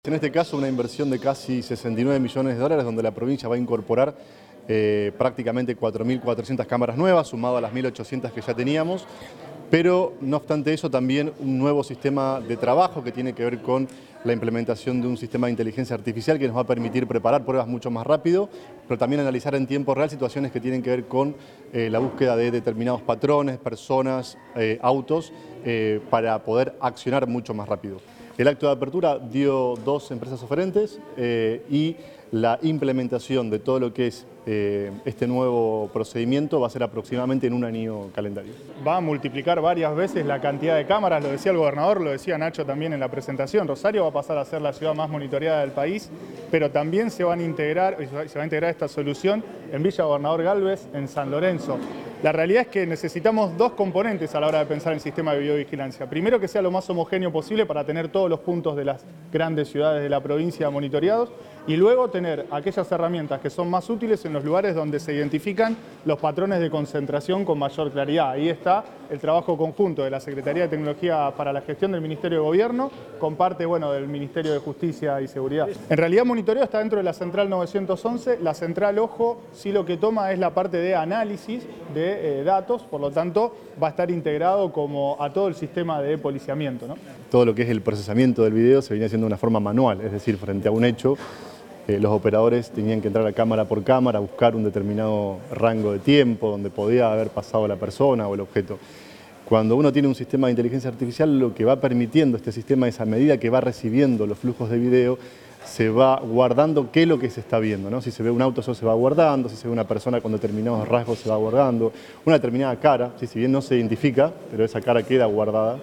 En este caso, una inversión de casi 69 millones de dólares, donde la provincia va a incorporar prácticamente 4.400 cámaras nuevas, sumado a las 1.800 que ya teníamos, pero no obstante eso también un nuevo sistema de trabajo que tiene que ver con la implementación de un sistema de inteligencia artificial que nos va a permitir preparar pruebas mucho más rápido, pero también analizar en tiempo real situaciones que tienen que ver con la búsqueda de determinados patrones, personas, autos, para poder accionar mucho más rápido. El acto de apertura dio 2 empresas oferentes y la implementación de todo lo que es este nuevo procedimiento va a ser aproximadamente en un año calendario. Va a multiplicar varias veces la cantidad de cámaras, lo decía el gobernador, lo decía Nacho también en la presentación. Rosario va a pasar a ser la ciudad más monitoreada del país, pero también se va a integrar esta solución en Villa Gobernador Galvez, en San Lorenzo. La realidad es que necesitamos 2 componentes a la hora de pensar en el sistema de videovigilancia. Primero, que sea lo más homogéneo posible para tener todos los puntos de las grandes ciudades de la provincia monitoreados, y luego tener aquellas herramientas que son más útiles en los lugares donde se identifican los patrones de concentración con mayor claridad. Ahí está el trabajo conjunto de la Secretaría de Tecnología para la Gestión del Ministerio de Gobierno, con parte del Ministerio de Justicia y Seguridad. En realidad, monitoreo está dentro de la Central 911. La Central, ojo, sí lo que toma es la parte de análisis de datos, por lo tanto va a estar integrado como a todo el sistema de policiamiento, ¿no? Todo lo que es el procesamiento del video se venía haciendo de una forma manual, es decir, frente a un hecho, los operadores tenían que entrar a cámara por cámara, buscar un determinado rango de tiempo donde podía haber pasado la persona o el objeto. Cuando uno tiene un sistema de inteligencia artificial, lo que va permitiendo este sistema es, a medida que va recibiendo los flujos de video, se va guardando qué es lo que se está viendo, ¿no? Si se ve un auto, eso se va guardando; si se ve una persona con determinados rasgos, se va guardando; una determinada cara, si bien no se identifica, pero esa cara queda guardada.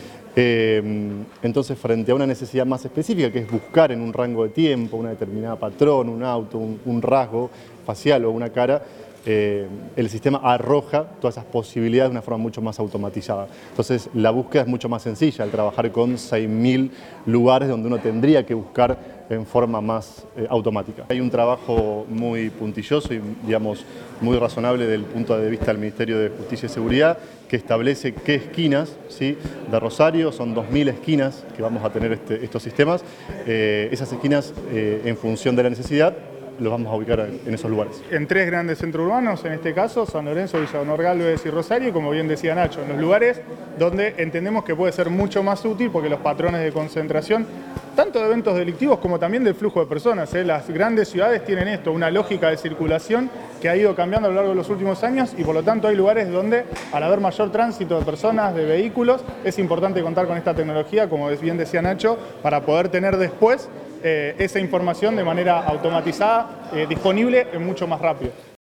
Entonces, frente a una necesidad más específica, que es buscar en un rango de tiempo una determinada patrón, un auto, un rasgo facial o una cara, el sistema arroja todas esas posibilidades de una forma mucho más automatizada. Entonces, la búsqueda es mucho más sencilla al trabajar con 6.000 lugares donde uno tendría que buscar en forma más automática. Hay un trabajo muy puntilloso y, digamos, muy razonable desde el punto de vista del Ministerio de Justicia y Seguridad, que establece qué esquinas, ¿sí?, de Rosario, son 2.000 esquinas que vamos a tener estos sistemas. Esas esquinas, en función de la necesidad, los vamos a ubicar en esos lugares. En 3 grandes centros urbanos, en este caso, San Lorenzo, Villa Gobernador Galvez y Rosario, como bien decía Nacho, en los lugares donde entendemos que puede ser mucho más útil porque los patrones de concentración, tanto de eventos delictivos como también del flujo de personas, las grandes ciudades tienen esto, una lógica de circulación que ha ido cambiando a lo largo de los últimos años, y por lo tanto hay lugares donde, al haber mayor tránsito de personas, de vehículos, es importante contar con esta tecnología, como bien decía Nacho, para poder tener después esa información de manera automatizada, disponible mucho más rápido.